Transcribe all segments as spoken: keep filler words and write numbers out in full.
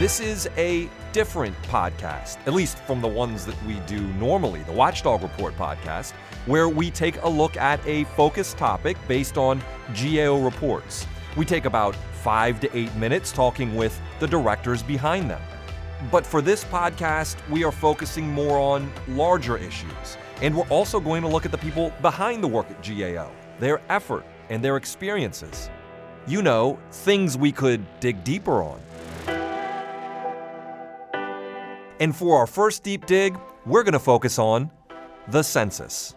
This is a different podcast, at least from the ones that we do normally, the Watchdog Report podcast, where we take a look at a focused topic based on G A O reports. We take about five to eight minutes talking with the directors behind them. But for this podcast, we are focusing more on larger issues. And we're also going to look at the people behind the work at G A O, their effort and their experiences. You know, things we could dig deeper on. And for our first deep dig, we're going to focus on the census.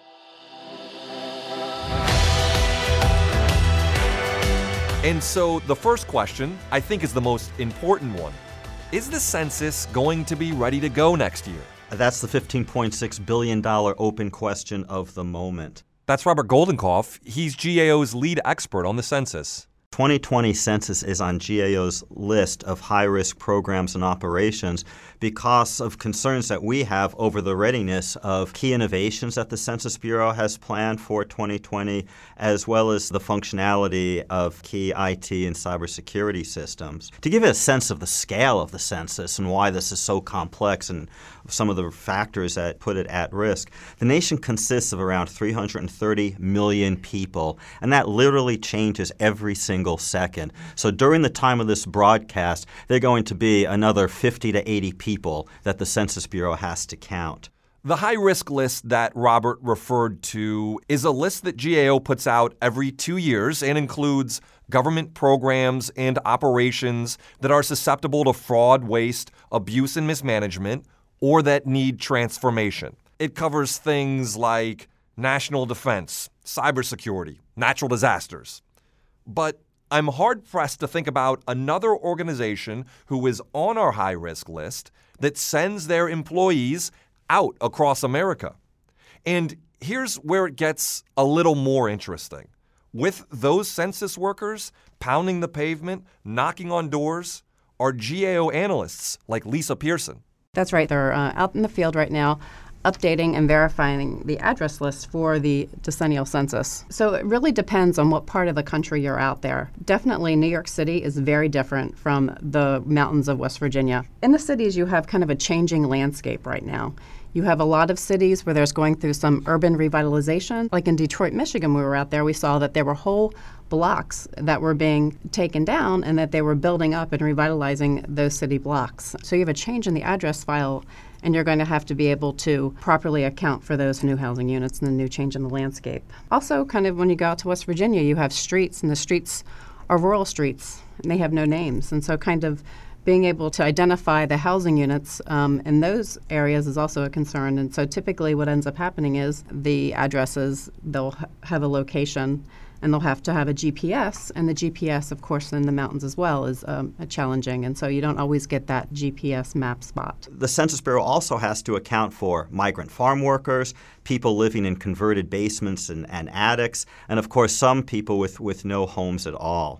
And so the first question, I think, is the most important one. Is the census going to be ready to go next year? That's the fifteen point six billion dollars open question of the moment. That's Robert Goldenkopf. He's G A O's lead expert on the census. twenty twenty census is on G A O's list of high-risk programs and operations because of concerns that we have over the readiness of key innovations that the Census Bureau has planned for twenty twenty, as well as the functionality of key I T and cybersecurity systems. To give you a sense of the scale of the census and why this is so complex and some of the factors that put it at risk, the nation consists of around three hundred thirty million people, and that literally changes every single second. So during the time of this broadcast, there are going to be another fifty to eighty people that the Census Bureau has to count. The high-risk list that Robert referred to is a list that G A O puts out every two years and includes government programs and operations that are susceptible to fraud, waste, abuse, and mismanagement, or that need transformation. It covers things like national defense, cybersecurity, natural disasters. But I'm hard-pressed to think about another organization who is on our high-risk list that sends their employees out across America. And here's where it gets a little more interesting. With those census workers pounding the pavement, knocking on doors, are G A O analysts like Lisa Pearson. That's right. They're uh, out in the field right now updating and verifying the address list for the decennial census. So it really depends on what part of the country you're out there. Definitely New York City is very different from the mountains of West Virginia. In the cities, you have kind of a changing landscape right now. You have a lot of cities where there's going through some urban revitalization. Like in Detroit, Michigan, we were out there, we saw that there were whole blocks that were being taken down and that they were building up and revitalizing those city blocks. So you have a change in the address file, and you're going to have to be able to properly account for those new housing units and the new change in the landscape. Also, kind of when you go out to West Virginia, you have streets, and the streets are rural streets, and they have no names. And so kind of being able to identify the housing units um, in those areas is also a concern. And so typically what ends up happening is the addresses, they'll ha- have a location, and they'll have to have a G P S, and the G P S, of course, in the mountains as well is um, challenging, and so you don't always get that G P S map spot. The Census Bureau also has to account for migrant farm workers, people living in converted basements and, and attics, and of course some people with, with no homes at all.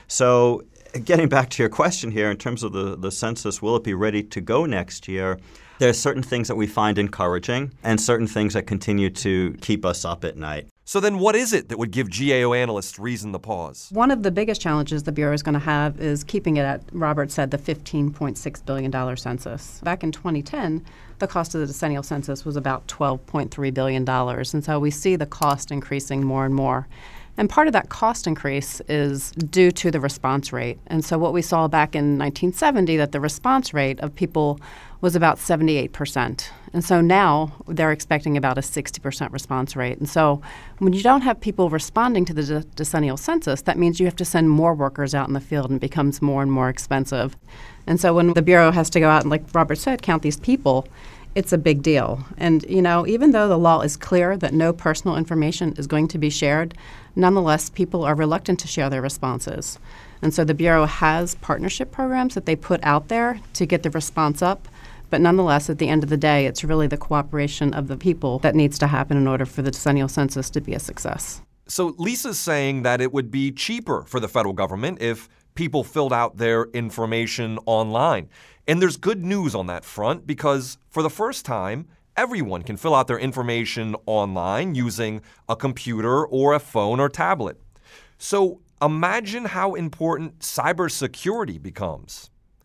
So getting back to your question here in terms of the, the census, will it be ready to go next year? There are certain things that we find encouraging and certain things that continue to keep us up at night. So then what is it that would give G A O analysts reason to pause? One of the biggest challenges the Bureau is going to have is keeping it at, Robert said, the fifteen point six billion dollars census. Back in twenty ten, the cost of the decennial census was about twelve point three billion dollars, and so we see the cost increasing more and more. And part of that cost increase is due to the response rate. And so what we saw back in nineteen seventy, that the response rate of people was about seventy-eight percent. And so now they're expecting about a sixty percent response rate. And so when you don't have people responding to the de- decennial census, that means you have to send more workers out in the field, and it becomes more and more expensive. And so when the Bureau has to go out and, like Robert said, count these people, it's a big deal. And, you know, even though the law is clear that no personal information is going to be shared, nonetheless, people are reluctant to share their responses. And so the Bureau has partnership programs that they put out there to get the response up. But nonetheless, at the end of the day, it's really the cooperation of the people that needs to happen in order for the decennial census to be a success. So Lisa's saying that it would be cheaper for the federal government if people filled out their information online. And there's good news on that front because for the first time, everyone can fill out their information online using a computer or a phone or tablet. So imagine how important cybersecurity becomes.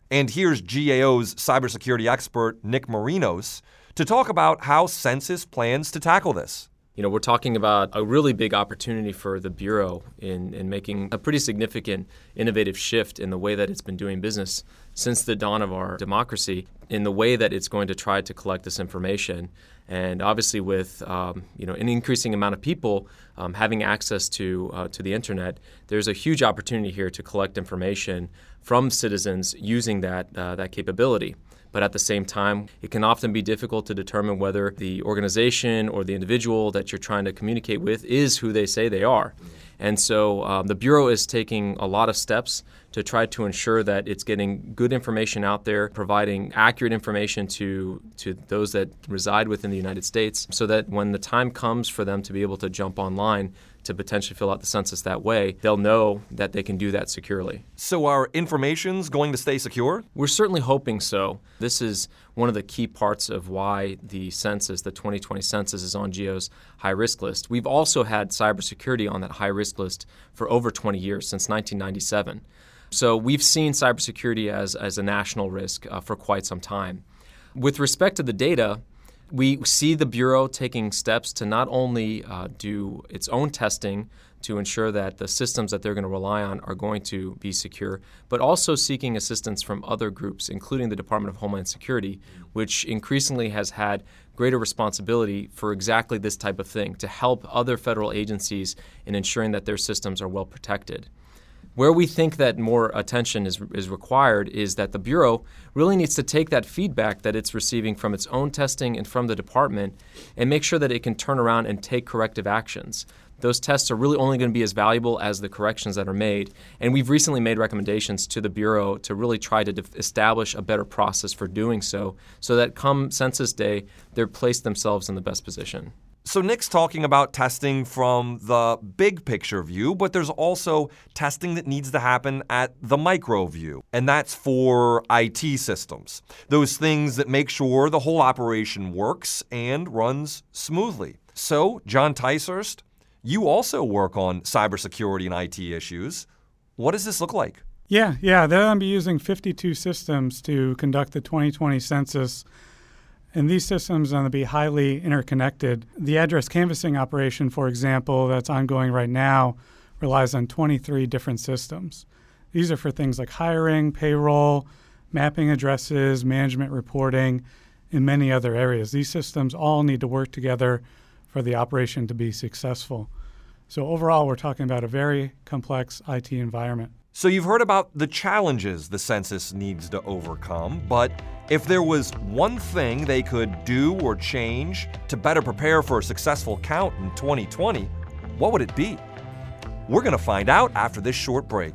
And here's G A O's cybersecurity expert, Nick Marinos, to talk about how Census plans to tackle this. You know, we're talking about a really big opportunity for the Bureau in, in making a pretty significant innovative shift in the way that it's been doing business since the dawn of our democracy, in the way that it's going to try to collect this information. And obviously with um, you know, an increasing amount of people um, having access to uh, to the internet, there's a huge opportunity here to collect information from citizens using that uh, that capability. But at the same time, it can often be difficult to determine whether the organization or the individual that you're trying to communicate with is who they say they are. And so um, the Bureau is taking a lot of steps to try to ensure that it's getting good information out there, providing accurate information to, to those that reside within the United States, so that when the time comes for them to be able to jump online to potentially fill out the census that way, they'll know that they can do that securely. So are information's going to stay secure? We're certainly hoping so. This is one of the key parts of why the census, the twenty twenty census, is on G A O's high-risk list. We've also had cybersecurity on that high-risk list for over twenty years, since nineteen ninety-seven. So we've seen cybersecurity as, as a national risk uh, for quite some time. With respect to the data, we see the Bureau taking steps to not only uh, do its own testing to ensure that the systems that they're going to rely on are going to be secure, but also seeking assistance from other groups, including the Department of Homeland Security, which increasingly has had greater responsibility for exactly this type of thing, to help other federal agencies in ensuring that their systems are well protected. Where we think that more attention is, is required is that the Bureau really needs to take that feedback that it's receiving from its own testing and from the department and make sure that it can turn around and take corrective actions. Those tests are really only going to be as valuable as the corrections that are made. And we've recently made recommendations to the Bureau to really try to de- establish a better process for doing so, so that come Census Day, they're placed themselves in the best position. So Nick's talking about testing from the big picture view, but there's also testing that needs to happen at the micro view, and that's for I T systems. Those things that make sure the whole operation works and runs smoothly. So, John Ticehurst, you also work on cybersecurity and I T issues. What does this look like? Yeah, yeah, they're going to be using fifty-two systems to conduct the twenty twenty census. And these systems are going to be highly interconnected. The address canvassing operation, for example, that's ongoing right now, relies on twenty-three different systems. These are for things like hiring, payroll, mapping addresses, management reporting, and many other areas. These systems all need to work together for the operation to be successful. So overall, we're talking about a very complex I T environment. So you've heard about the challenges the census needs to overcome, but if there was one thing they could do or change to better prepare for a successful count in twenty twenty, what would it be? We're going to find out after this short break.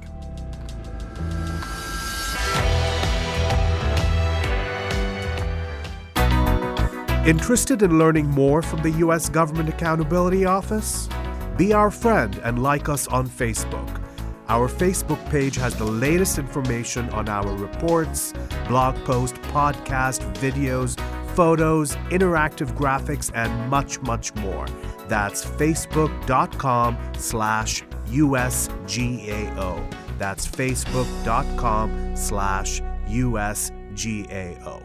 Interested in learning more from the U S Government Accountability Office? Be our friend and like us on Facebook. Our Facebook page has the latest information on our reports, blog posts, podcast, videos, photos, interactive graphics, and much, much more. That's facebook.com slash USGAO. That's facebook.com slash USGAO.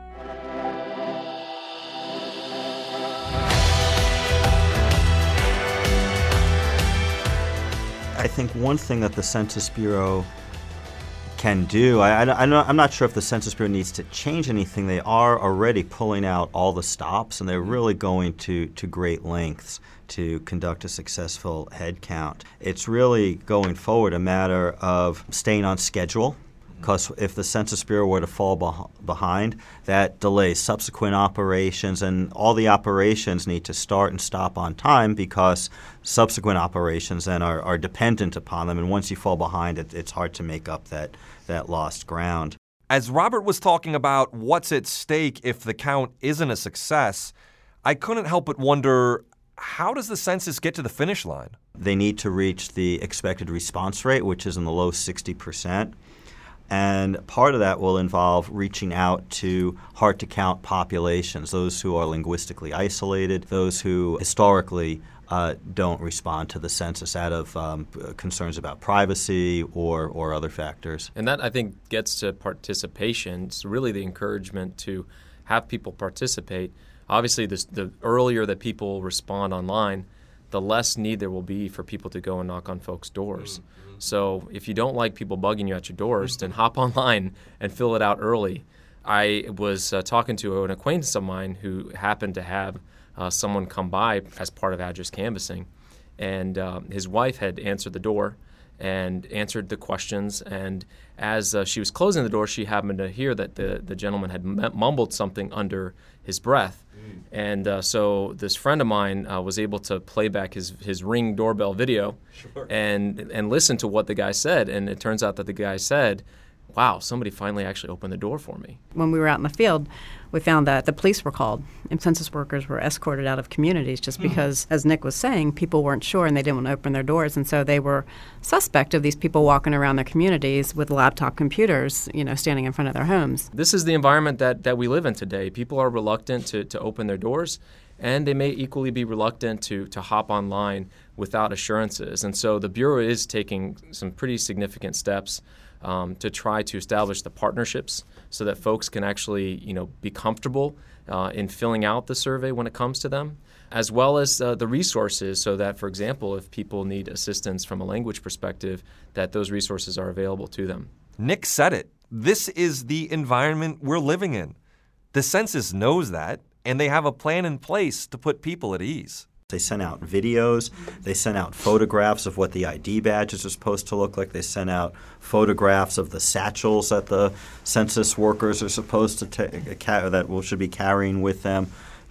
I think one thing that the Census Bureau can do, I, I, I'm not sure if the Census Bureau needs to change anything. They are already pulling out all the stops, and they're really going to, to great lengths to conduct a successful head count. It's really, going forward, a matter of staying on schedule, because if the Census Bureau were to fall beh- behind, that delays subsequent operations, and all the operations need to start and stop on time because subsequent operations then are, are dependent upon them, and once you fall behind, it, it's hard to make up that, that lost ground. As Robert was talking about what's at stake if the count isn't a success, I couldn't help but wonder, how does the census get to the finish line? They need to reach the expected response rate, which is in the low sixty percent. And part of that will involve reaching out to hard-to-count populations, those who are linguistically isolated, those who historically uh, don't respond to the census out of um, concerns about privacy or, or other factors. And that, I think, gets to participation. It's really the encouragement to have people participate. Obviously, this, the earlier that people respond online, the less need there will be for people to go and knock on folks' doors. Mm-hmm. So if you don't like people bugging you at your doors, then hop online and fill it out early. I was uh, talking to an acquaintance of mine who happened to have uh, someone come by as part of address canvassing, and uh, his wife had answered the door and answered the questions, and as uh, she was closing the door, she happened to hear that the, the gentleman had m- mumbled something under his breath. Mm. And uh, so this friend of mine uh, was able to play back his, his Ring doorbell video sure. and, and listen to what the guy said, and it turns out that the guy said, wow, somebody finally actually opened the door for me. When we were out in the field, we found that the police were called and census workers were escorted out of communities just because, mm. as Nick was saying, people weren't sure and they didn't want to open their doors. And so they were suspect of these people walking around their communities with laptop computers, you know, standing in front of their homes. This is the environment that, that we live in today. People are reluctant to, to open their doors, and they may equally be reluctant to, to hop online without assurances. And so the Bureau is taking some pretty significant steps Um, to try to establish the partnerships so that folks can actually, you know, be comfortable uh, in filling out the survey when it comes to them, as well as uh, the resources so that, for example, if people need assistance from a language perspective, that those resources are available to them. Nick said it. This is the environment we're living in. The census knows that, and they have a plan in place to put people at ease. They sent out videos. They sent out photographs of what the I D badges are supposed to look like. They sent out photographs of the satchels that the census workers are supposed to ta- that will should be carrying with them.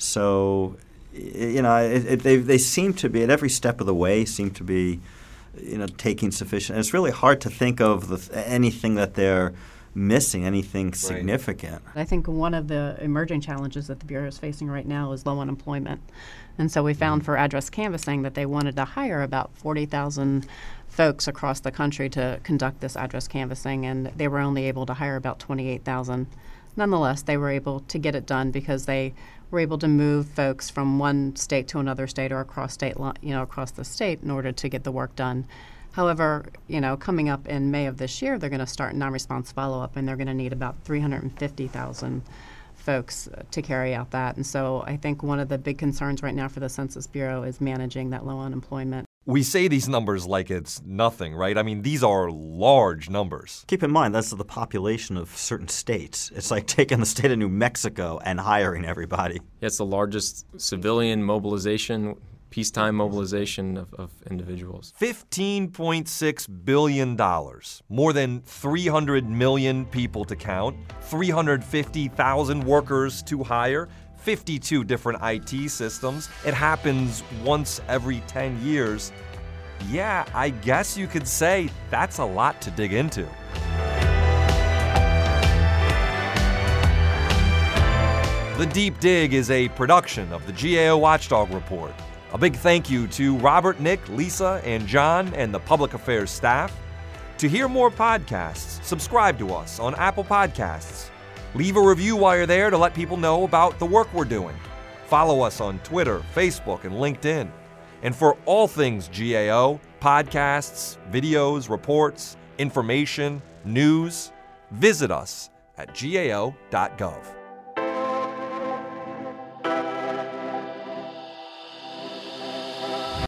So, you know, it, it, they they seem to be at every step of the way seem to be, you know, taking sufficient. And it's really hard to think of the, anything that they're missing, anything right. significant. I think one of the emerging challenges that the Bureau is facing right now is low unemployment. And so we found for address canvassing that they wanted to hire about forty thousand folks across the country to conduct this address canvassing, and they were only able to hire about twenty-eight thousand. Nonetheless, they were able to get it done because they were able to move folks from one state to another state or across state, li- you know, across the state in order to get the work done. However, you know, coming up in May of this year, they're going to start non-response follow-up, and they're going to need about three hundred fifty thousand folks uh, to carry out that. And so I think one of the big concerns right now for the Census Bureau is managing that low unemployment. We say these numbers like it's nothing, right? I mean, these are large numbers. Keep in mind, that's the population of certain states. It's like taking the state of New Mexico and hiring everybody. Yeah, it's the largest civilian mobilization, peacetime mobilization of, of individuals. fifteen point six billion dollars, more than three hundred million people to count, three hundred fifty thousand workers to hire, fifty-two different I T systems. It happens once every ten years. Yeah, I guess you could say that's a lot to dig into. The Deep Dig is a production of the G A O Watchdog Report. A big thank you to Robert, Nick, Lisa, and John, and the public affairs staff. To hear more podcasts, subscribe to us on Apple Podcasts. Leave a review while you're there to let people know about the work we're doing. Follow us on Twitter, Facebook, and LinkedIn. And for all things G A O, podcasts, videos, reports, information, news, visit us at G A O dot gov.